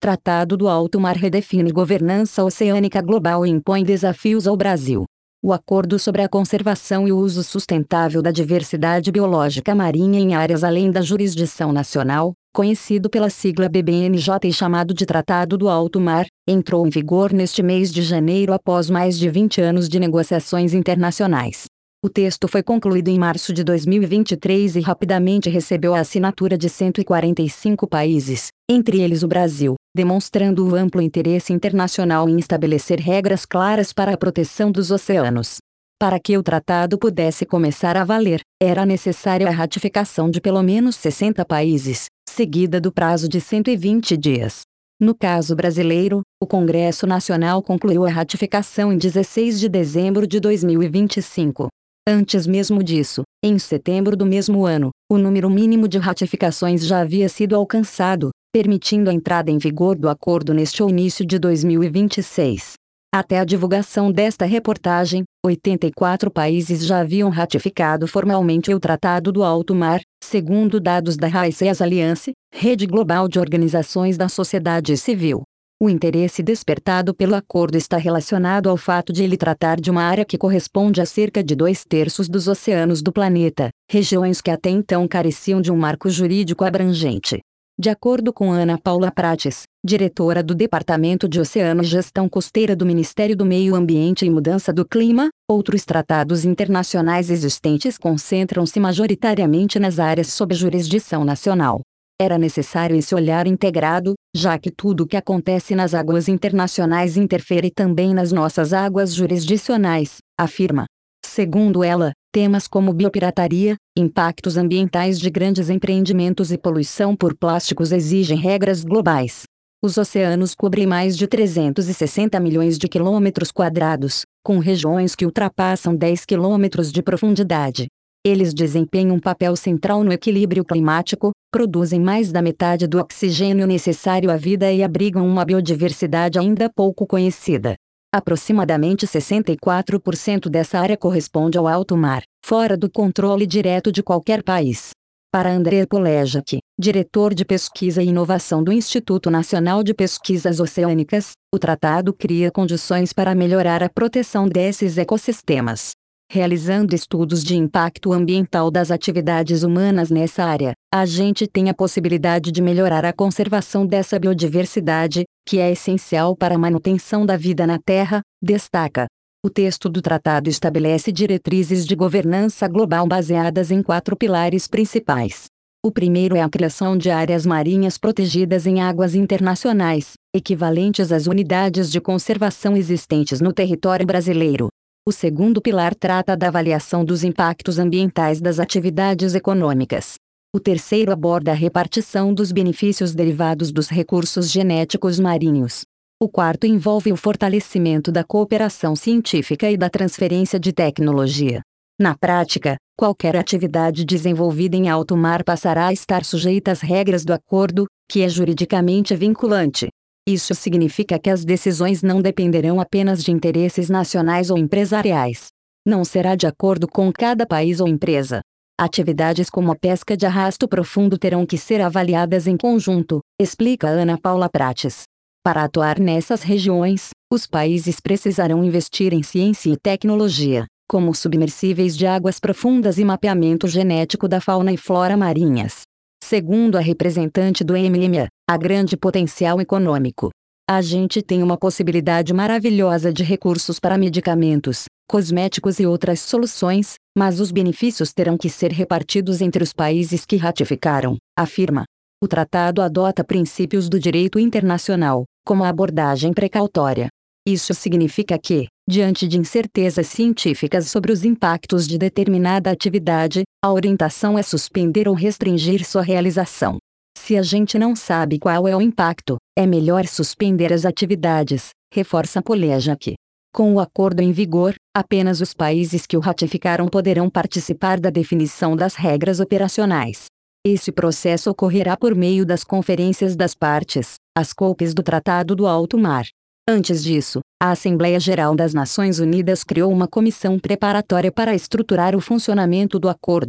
Tratado do Alto Mar redefine governança oceânica global e impõe desafios ao Brasil. O Acordo sobre a Conservação e o Uso Sustentável da Diversidade Biológica Marinha em Áreas Além da Jurisdição Nacional, conhecido pela sigla BBNJ e chamado de Tratado do Alto Mar, entrou em vigor neste mês de janeiro após mais de 20 anos de negociações internacionais. O texto foi concluído em março de 2023 e rapidamente recebeu a assinatura de 145 países, entre eles o Brasil, demonstrando o amplo interesse internacional em estabelecer regras claras para a proteção dos oceanos. Para que o tratado pudesse começar a valer, era necessária a ratificação de pelo menos 60 países, seguida do prazo de 120 dias. No caso brasileiro, o Congresso Nacional concluiu a ratificação em 16 de dezembro de 2025. Antes mesmo disso, em setembro do mesmo ano, o número mínimo de ratificações já havia sido alcançado, permitindo a entrada em vigor do acordo neste início de 2026. Até a divulgação desta reportagem, 84 países já haviam ratificado formalmente o Tratado do Alto Mar, segundo dados da Raíces Alliance, rede global de organizações da sociedade civil. O interesse despertado pelo acordo está relacionado ao fato de ele tratar de uma área que corresponde a cerca de 2/3 dos oceanos do planeta, regiões que até então careciam de um marco jurídico abrangente. De acordo com Ana Paula Prates, diretora do Departamento de Oceano e Gestão Costeira do Ministério do Meio Ambiente e Mudança do Clima, outros tratados internacionais existentes concentram-se majoritariamente nas áreas sob jurisdição nacional. Era necessário esse olhar integrado, já que tudo o que acontece nas águas internacionais interfere também nas nossas águas jurisdicionais, afirma. Segundo ela, temas como biopirataria, impactos ambientais de grandes empreendimentos e poluição por plásticos exigem regras globais. Os oceanos cobrem mais de 360 milhões de quilômetros quadrados, com regiões que ultrapassam 10 quilômetros de profundidade. Eles desempenham um papel central no equilíbrio climático, produzem mais da metade do oxigênio necessário à vida e abrigam uma biodiversidade ainda pouco conhecida. Aproximadamente 64% dessa área corresponde ao alto mar, fora do controle direto de qualquer país. Para André Polejak, diretor de pesquisa e inovação do Instituto Nacional de Pesquisas Oceânicas, o tratado cria condições para melhorar a proteção desses ecossistemas. Realizando estudos de impacto ambiental das atividades humanas nessa área, a gente tem a possibilidade de melhorar a conservação dessa biodiversidade, que é essencial para a manutenção da vida na Terra, destaca. O texto do tratado estabelece diretrizes de governança global baseadas em 4 pilares principais. O primeiro é a criação de áreas marinhas protegidas em águas internacionais, equivalentes às unidades de conservação existentes no território brasileiro. O segundo pilar trata da avaliação dos impactos ambientais das atividades econômicas. O terceiro aborda a repartição dos benefícios derivados dos recursos genéticos marinhos. O quarto envolve o fortalecimento da cooperação científica e da transferência de tecnologia. Na prática, qualquer atividade desenvolvida em alto mar passará a estar sujeita às regras do acordo, que é juridicamente vinculante. Isso significa que as decisões não dependerão apenas de interesses nacionais ou empresariais. Não será de acordo com cada país ou empresa. Atividades como a pesca de arrasto profundo terão que ser avaliadas em conjunto, explica Ana Paula Prates. Para atuar nessas regiões, os países precisarão investir em ciência e tecnologia, como submersíveis de águas profundas e mapeamento genético da fauna e flora marinhas. Segundo a representante do MMA, há grande potencial econômico. A gente tem uma possibilidade maravilhosa de recursos para medicamentos, cosméticos e outras soluções, mas os benefícios terão que ser repartidos entre os países que ratificaram, afirma. O tratado adota princípios do direito internacional, como a abordagem precautória. Isso significa que, diante de incertezas científicas sobre os impactos de determinada atividade, a orientação é suspender ou restringir sua realização. Se a gente não sabe qual é o impacto, é melhor suspender as atividades, reforça Polejak. Com o acordo em vigor, apenas os países que o ratificaram poderão participar da definição das regras operacionais. Esse processo ocorrerá por meio das conferências das partes, as COPs do Tratado do Alto Mar. Antes disso, a Assembleia Geral das Nações Unidas criou uma comissão preparatória para estruturar o funcionamento do acordo.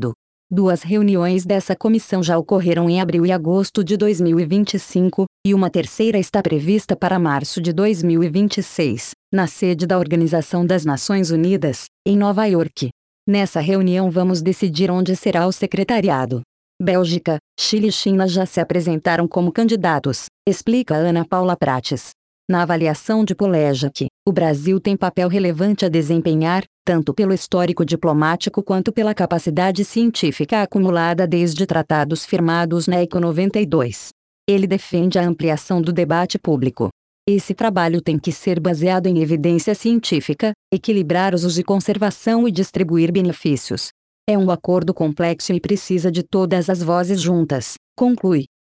2 reuniões dessa comissão já ocorreram em abril e agosto de 2025, e uma terceira está prevista para março de 2026, na sede da Organização das Nações Unidas, em Nova York. Nessa reunião vamos decidir onde será o secretariado. Bélgica, Chile e China já se apresentaram como candidatos, explica Ana Paula Prates. Na avaliação de Polejak, o Brasil tem papel relevante a desempenhar, tanto pelo histórico diplomático quanto pela capacidade científica acumulada desde tratados firmados na ECO 92. Ele defende a ampliação do debate público. Esse trabalho tem que ser baseado em evidência científica, equilibrar usos de conservação e distribuir benefícios. É um acordo complexo e precisa de todas as vozes juntas, conclui.